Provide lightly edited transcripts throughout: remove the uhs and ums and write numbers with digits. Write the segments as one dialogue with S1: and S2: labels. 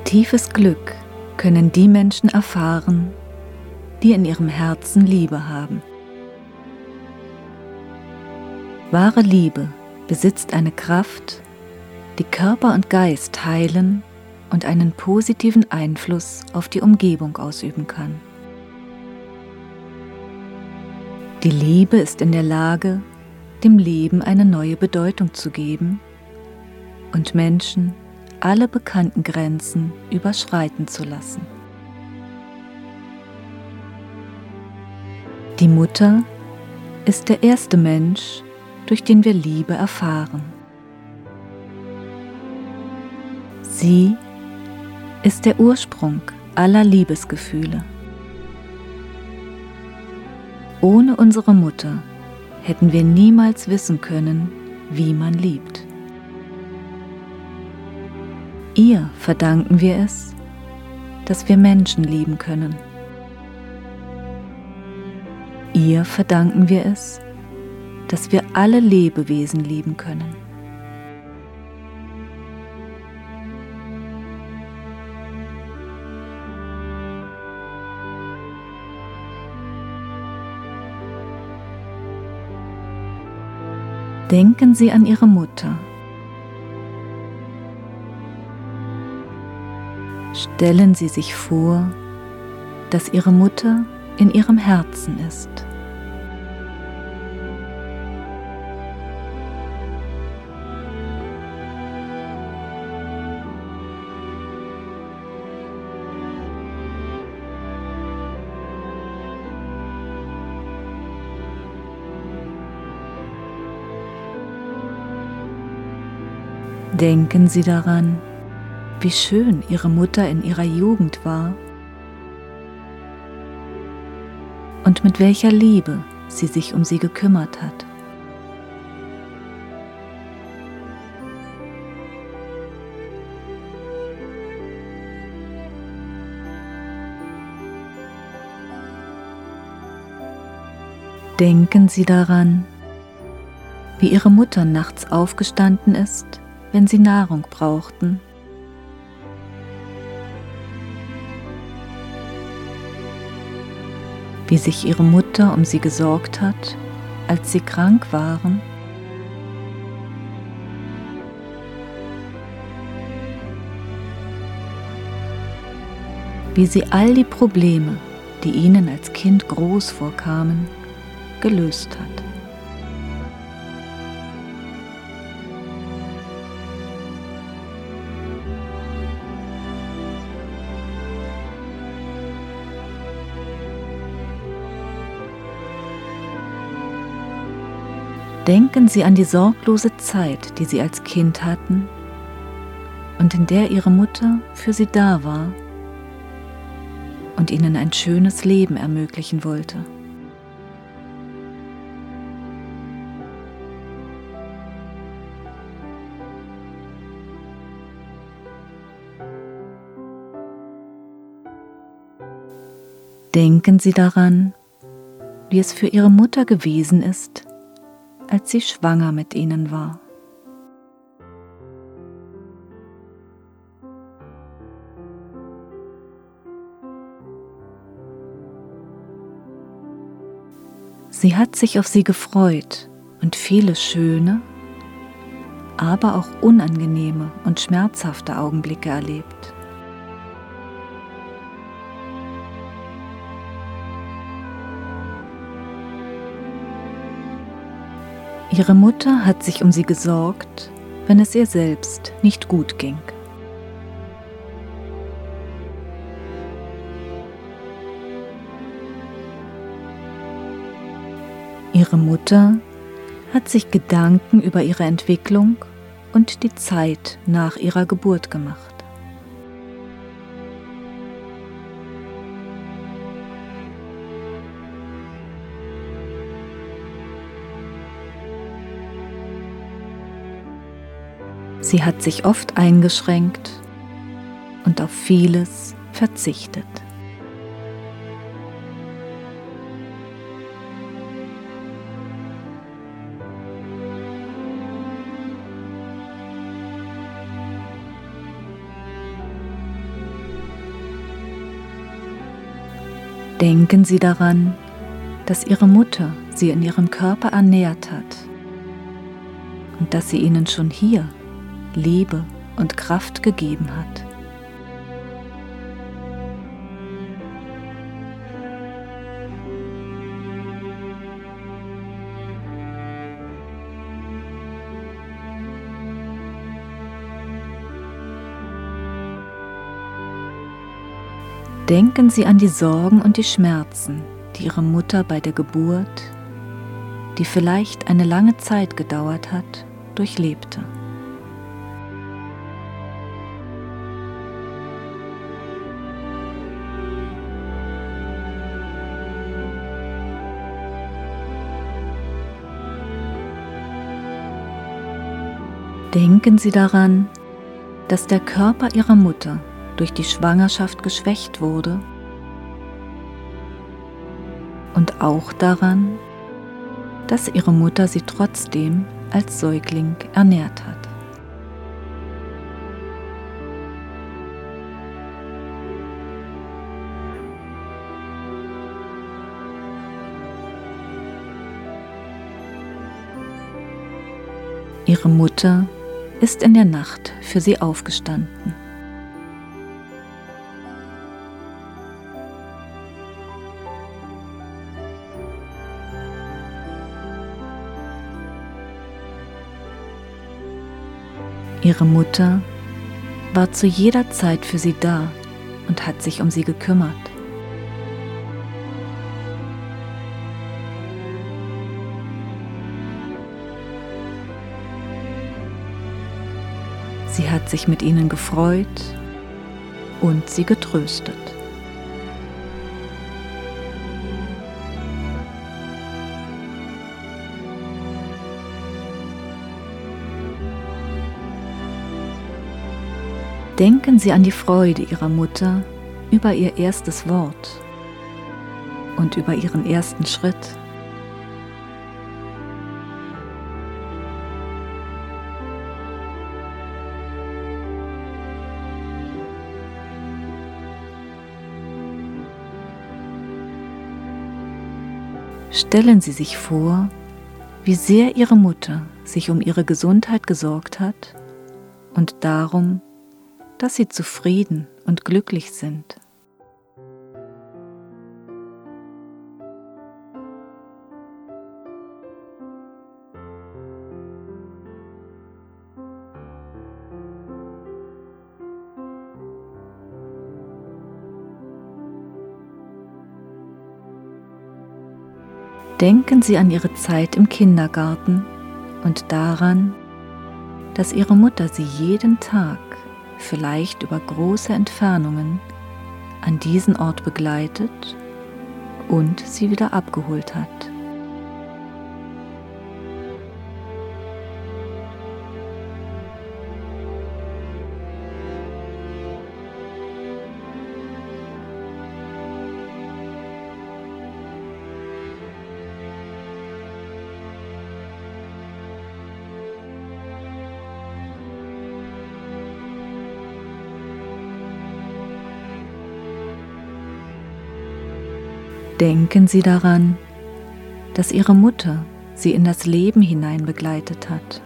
S1: Tiefes Glück können die Menschen erfahren, die in ihrem Herzen Liebe haben. Wahre Liebe besitzt eine Kraft, die Körper und Geist heilen und einen positiven Einfluss auf die Umgebung ausüben kann. Die Liebe ist in der Lage, dem Leben eine neue Bedeutung zu geben und Menschen alle bekannten Grenzen überschreiten zu lassen. Die Mutter ist der erste Mensch, durch den wir Liebe erfahren. Sie ist der Ursprung aller Liebesgefühle. Ohne unsere Mutter hätten wir niemals wissen können, wie man liebt. Ihr verdanken wir es, dass wir Menschen lieben können. Ihr verdanken wir es, dass wir alle Lebewesen lieben können. Denken Sie an Ihre Mutter. Stellen Sie sich vor, dass Ihre Mutter in Ihrem Herzen ist. Denken Sie daran, wie schön Ihre Mutter in ihrer Jugend war und mit welcher Liebe sie sich um sie gekümmert hat. Denken Sie daran, wie Ihre Mutter nachts aufgestanden ist, wenn Sie Nahrung brauchten. Wie sich Ihre Mutter um Sie gesorgt hat, als Sie krank waren. Wie sie all die Probleme, die Ihnen als Kind groß vorkamen, gelöst hat. Denken Sie an die sorglose Zeit, die Sie als Kind hatten und in der Ihre Mutter für Sie da war und Ihnen ein schönes Leben ermöglichen wollte. Denken Sie daran, wie es für Ihre Mutter gewesen ist, als sie schwanger mit Ihnen war. Sie hat sich auf Sie gefreut und viele schöne, aber auch unangenehme und schmerzhafte Augenblicke erlebt. Ihre Mutter hat sich um Sie gesorgt, wenn es ihr selbst nicht gut ging. Ihre Mutter hat sich Gedanken über ihre Entwicklung und die Zeit nach ihrer Geburt gemacht. Sie hat sich oft eingeschränkt und auf vieles verzichtet. Denken Sie daran, dass Ihre Mutter Sie in Ihrem Körper ernährt hat und dass sie Ihnen schon hier Liebe und Kraft gegeben hat. Denken Sie an die Sorgen und die Schmerzen, die Ihre Mutter bei der Geburt, die vielleicht eine lange Zeit gedauert hat, durchlebte. Denken Sie daran, dass der Körper Ihrer Mutter durch die Schwangerschaft geschwächt wurde und auch daran, dass Ihre Mutter sie trotzdem als Säugling ernährt hat. Ihre Mutter ist in der Nacht für Sie aufgestanden. Ihre Mutter war zu jeder Zeit für Sie da und hat sich um Sie gekümmert. Sie hat sich mit Ihnen gefreut und Sie getröstet. Denken Sie an die Freude Ihrer Mutter über Ihr erstes Wort und über Ihren ersten Schritt. Stellen Sie sich vor, wie sehr Ihre Mutter sich um Ihre Gesundheit gesorgt hat und darum, dass Sie zufrieden und glücklich sind. Denken Sie an Ihre Zeit im Kindergarten und daran, dass Ihre Mutter Sie jeden Tag, vielleicht über große Entfernungen, an diesen Ort begleitet und Sie wieder abgeholt hat. Denken Sie daran, dass Ihre Mutter Sie in das Leben hinein begleitet hat.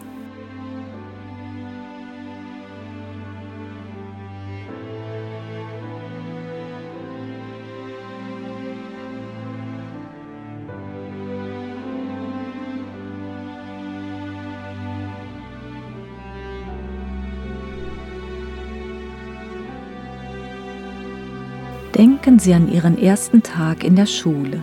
S1: Denken Sie an Ihren ersten Tag in der Schule.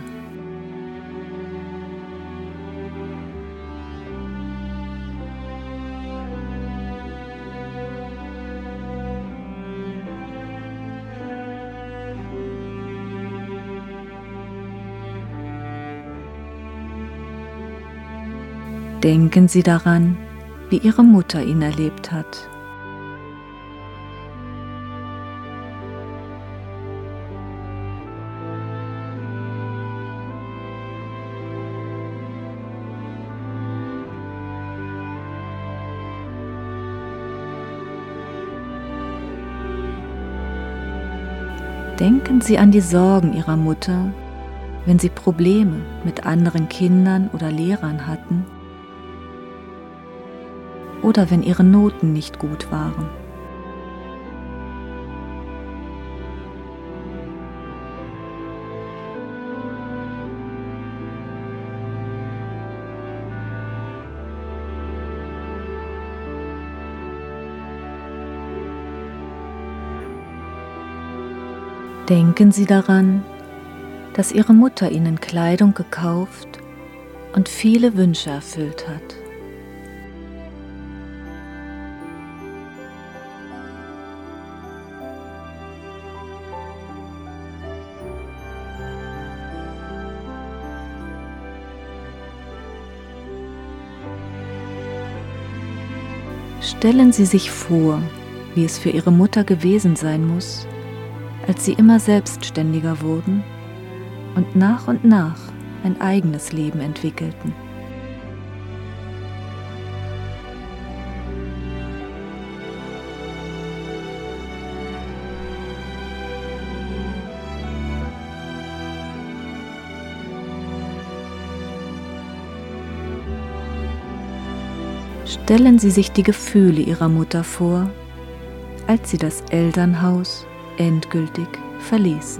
S1: Denken Sie daran, wie Ihre Mutter ihn erlebt hat. Denken Sie an die Sorgen Ihrer Mutter wenn sie Probleme mit anderen Kindern oder Lehrern hatten oder wenn ihre Noten nicht gut waren. Denken Sie daran, dass Ihre Mutter Ihnen Kleidung gekauft und viele Wünsche erfüllt hat. Stellen Sie sich vor, wie es für Ihre Mutter gewesen sein muss, als Sie immer selbstständiger wurden und nach ein eigenes Leben entwickelten. Stellen Sie sich die Gefühle Ihrer Mutter vor, als Sie das Elternhaus endgültig verließen.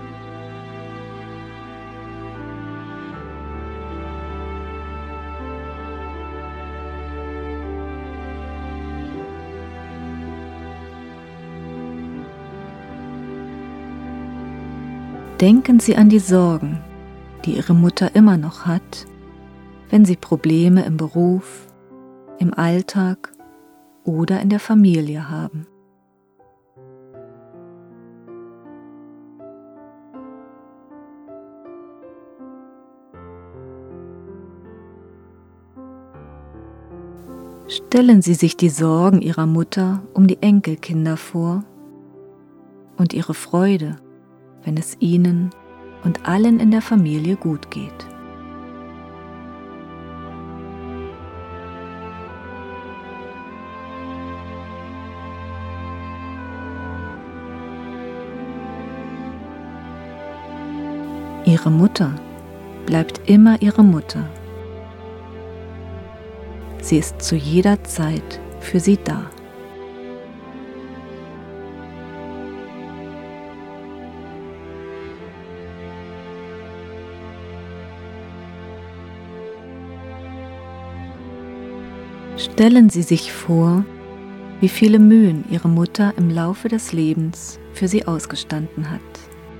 S1: Denken Sie an die Sorgen, die Ihre Mutter immer noch hat, wenn Sie Probleme im Beruf, im Alltag oder in der Familie haben. Stellen Sie sich die Sorgen Ihrer Mutter um die Enkelkinder vor und ihre Freude, wenn es ihnen und allen in der Familie gut geht. Ihre Mutter bleibt immer Ihre Mutter. Sie ist zu jeder Zeit für Sie da. Stellen Sie sich vor, wie viele Mühen Ihre Mutter im Laufe des Lebens für Sie ausgestanden hat.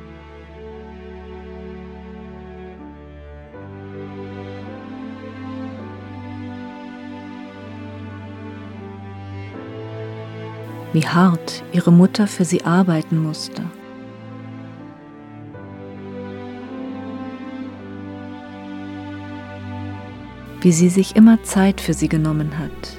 S1: Wie hart Ihre Mutter für Sie arbeiten musste. Wie sie sich immer Zeit für Sie genommen hat.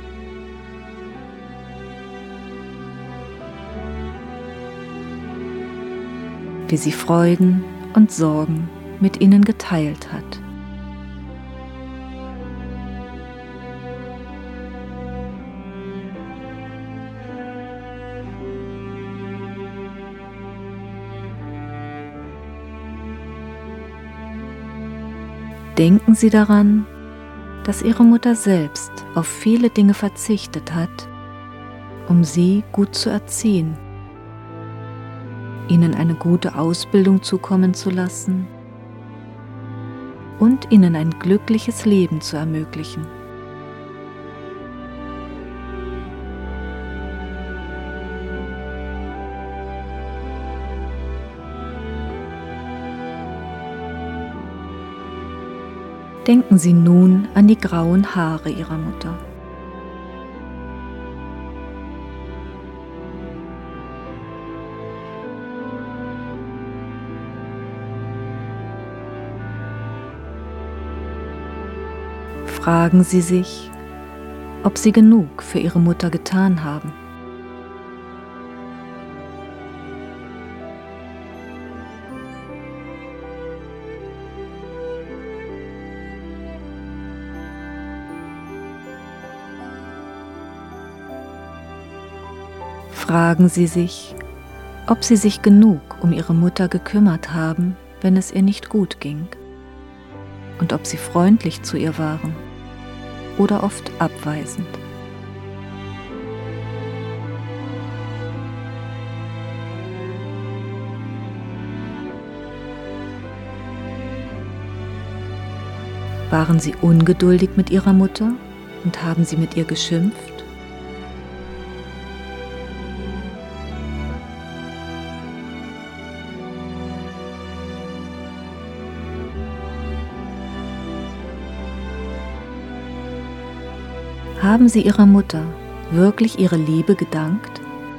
S1: Wie sie Freuden und Sorgen mit Ihnen geteilt hat. Denken Sie daran, dass Ihre Mutter selbst auf viele Dinge verzichtet hat, um Sie gut zu erziehen, Ihnen eine gute Ausbildung zukommen zu lassen und Ihnen ein glückliches Leben zu ermöglichen. Denken Sie nun an die grauen Haare Ihrer Mutter. Fragen Sie sich, ob Sie genug für Ihre Mutter getan haben. Fragen Sie sich, ob Sie sich genug um Ihre Mutter gekümmert haben, wenn es ihr nicht gut ging, und ob sie freundlich zu ihr waren oder oft abweisend. Waren sie ungeduldig mit ihrer Mutter und haben sie mit ihr geschimpft? Haben sie ihrer Mutter wirklich ihre Liebe gedankt?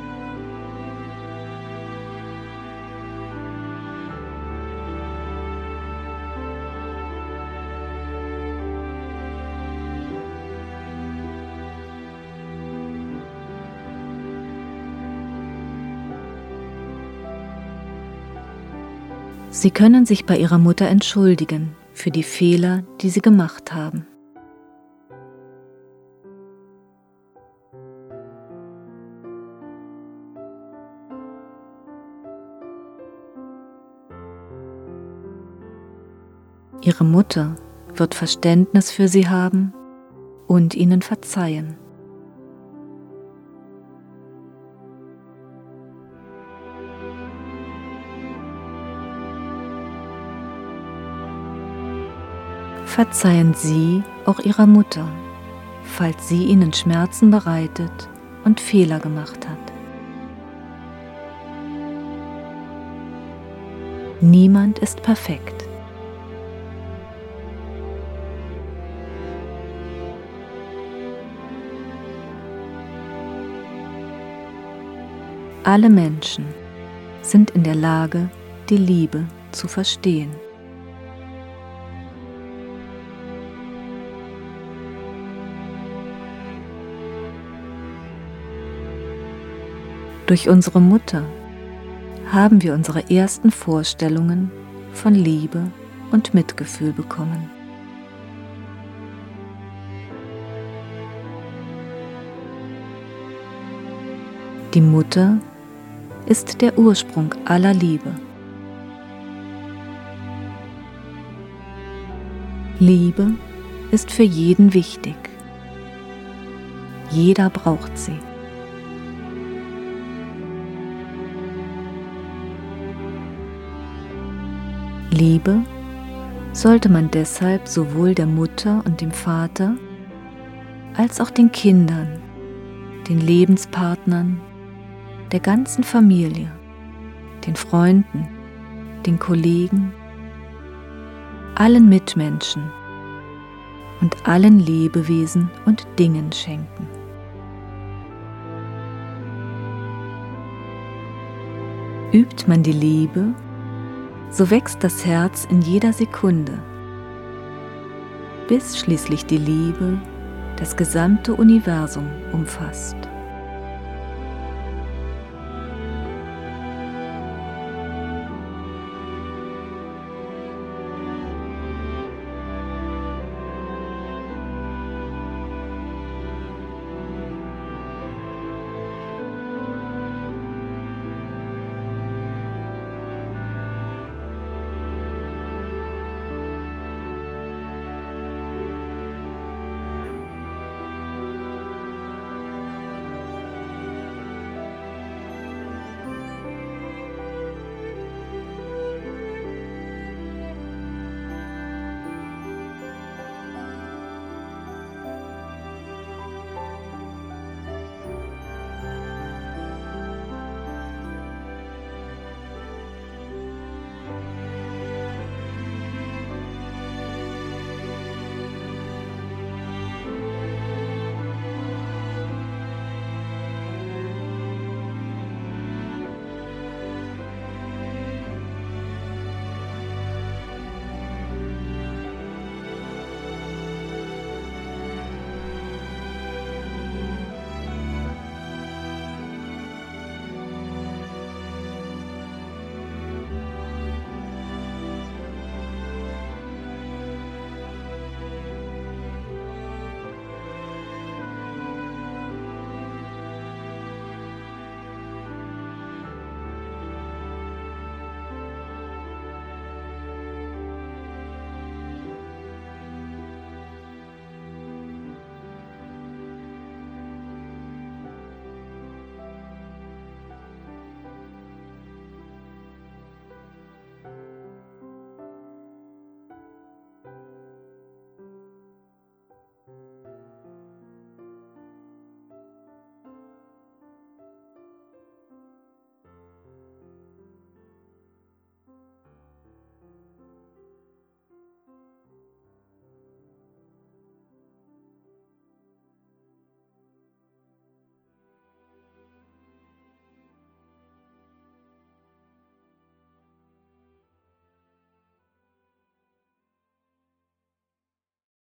S1: Sie können sich bei ihrer Mutter entschuldigen für die Fehler, die sie gemacht haben. Ihre Mutter wird Verständnis für sie haben und ihnen verzeihen. Verzeihen Sie auch Ihrer Mutter, falls sie Ihnen Schmerzen bereitet und Fehler gemacht hat. Niemand ist perfekt. Alle Menschen sind in der Lage, die Liebe zu verstehen. Durch unsere Mutter haben wir unsere ersten Vorstellungen von Liebe und Mitgefühl bekommen. Die Mutter ist der Ursprung aller Liebe. Liebe ist für jeden wichtig. Jeder braucht sie. Liebe sollte man deshalb sowohl der Mutter und dem Vater als auch den Kindern, den Lebenspartnern, der ganzen Familie, den Freunden, den Kollegen, allen Mitmenschen und allen Lebewesen und Dingen schenken. Übt man die Liebe, so wächst das Herz in jeder Sekunde, bis schließlich die Liebe das gesamte Universum umfasst.